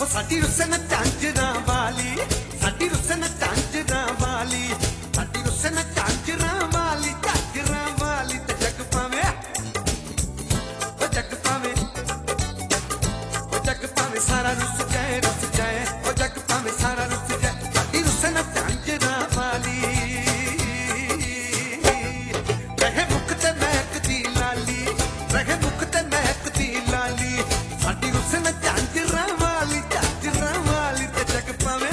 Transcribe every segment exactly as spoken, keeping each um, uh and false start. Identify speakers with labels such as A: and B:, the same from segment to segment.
A: साडी रुसन झांझरा वाली, साडी रुसन झांझरा वाली, साडी रुसन झांझरा वाली, झांझरा वाली ते जग पावे, ओ जग पावे, ओ जग पावे सारा रुस जाए रुस जाए, ओ जग पावे सारा रुस जाए, साडी रुसन झांझरा वाली। रहे मुख ते महकदी लाली, रहे मुख ते महकदी लाली, साडी रुसन झांझरा वाली, झांझरा वाली ते जग पावे,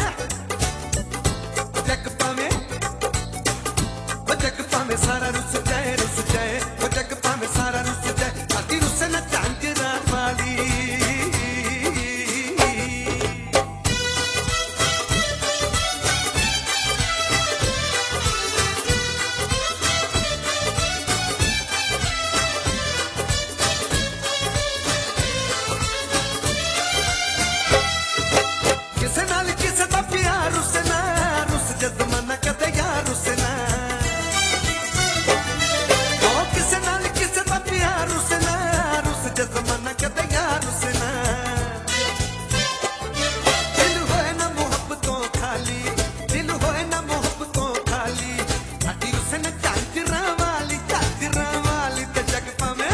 A: जग पावे, ओ जग पावे सारा रुस जाए रुस जाए, ओ जग पावे सारा रुस जाए, साडी रुसन झांझरा वाली। किसे नाल किसे दा प्यार रुसना, रुस जद मना कदे यार रुसना, ओ किसे नाल किसे दा प्यार रुसना, रुस जद मना कदे यार रुसना। दिल होए ना मोहब्बतों खाली, दिल होए ना मोहब्बतों खाली, साडी रुसन झांझरा वाली, झांझरा वाली ते जग पावे,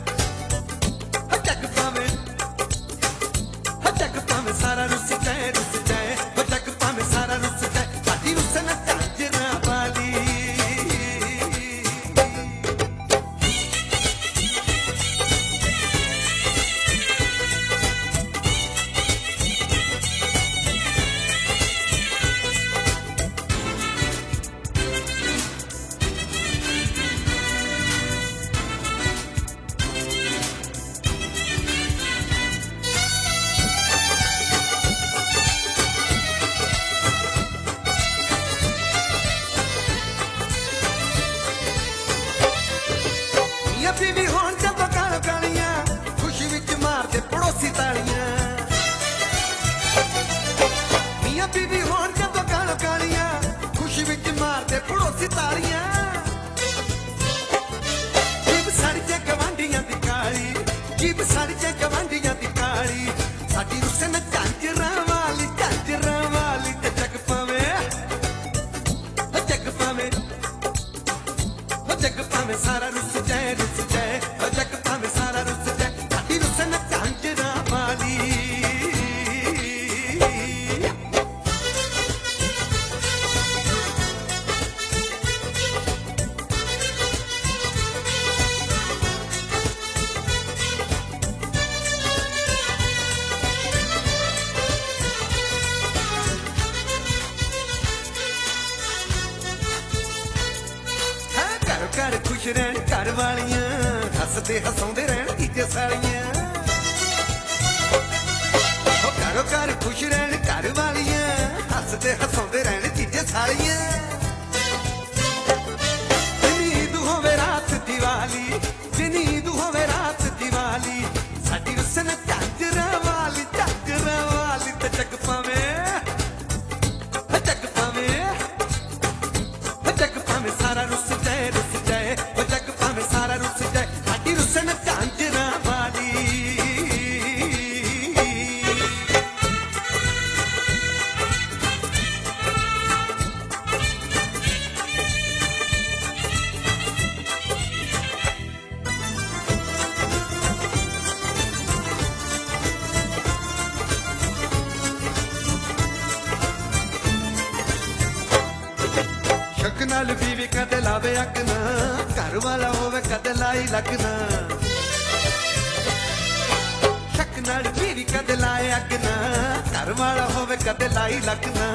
A: ओ जग पावे, ओ जग पावे सारा रुस जाए रुस जाए, ओ जग पावे सारा रुस जाए, साडी रुसन झांझरा वाली। मियां बीवी होण जदों गाल गालियां, खुशी विच मारदे पड़ोसी तालियां। मियां बीवी होण जदों गाल गालियां, खुशी विच मारदे पड़ोसी तालियां। जीभ साड़ी ते गवांढियां दी काली, जीभ साड़ी ते गवांढियां दी काली, साडी रुसन झांझरा वाली, झांझरा वाली ते जग पावे, ओ जग पावे, ओ जग पावे सारा रुस जाए रुस जाए, ओ जग पावे सारा रुस जाए, साडी रुसन झांझरा वाली। घर घर खुश रहन घर वालियां, हसदे हसाउंदे रहन तीजे सालियां। ओ घरो घर खुश रहन घर वालियां, हसदे हसाउंदे रहन तीजे सालियां। नींद होवे रात दिवाली, नींद होवे रात दिवाली, साडी रुसन झांझरा वाली, झांझरा वाली ते जग पावे, ओ जग पावे, ओ जग पावे सारा रुस जाए रुस जाए, ओ जग पावे सारा रुस जाए, साडी रुसन झांझरा वाली। शक नाल बीवी कदे लावे अग ना, घर वाला होवे कदे लाई लगना। शक नाल बीवी कदे लाए अग ना, घर वाला होवे कदे लाई लगना।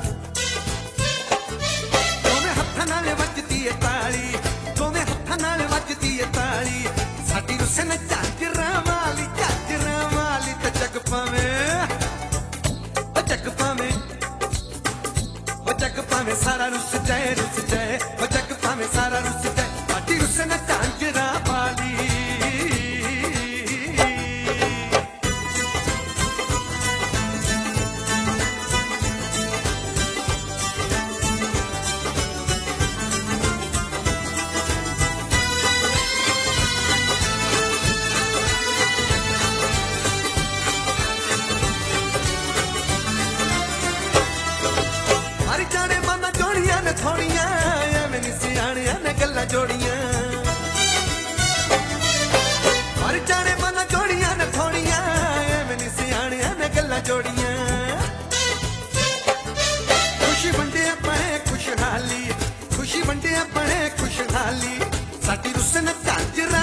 A: दोवें हत्थां नाल वजदी है ताली, दोवें हत्थां नाल वजदी है ताली, साडी रुसन झांझरा वाली, झांझरा वाली ते जग पावे, ओ जग पावे, ओ जग पावे सारा रुस जाए रुस जाए, ओ जग पावे सारा रुस जाए, साडी रुसन झांझरा वाली। जोड़ियां पर जाने मना जोड़ियां ने थोड़ियां एवें नी सियाणियां ने गल्लां जोड़ियां खुशी वंडे अपने खुशहाली खुशी वंडे अपने खुशहाली साडी रुसन झांजरा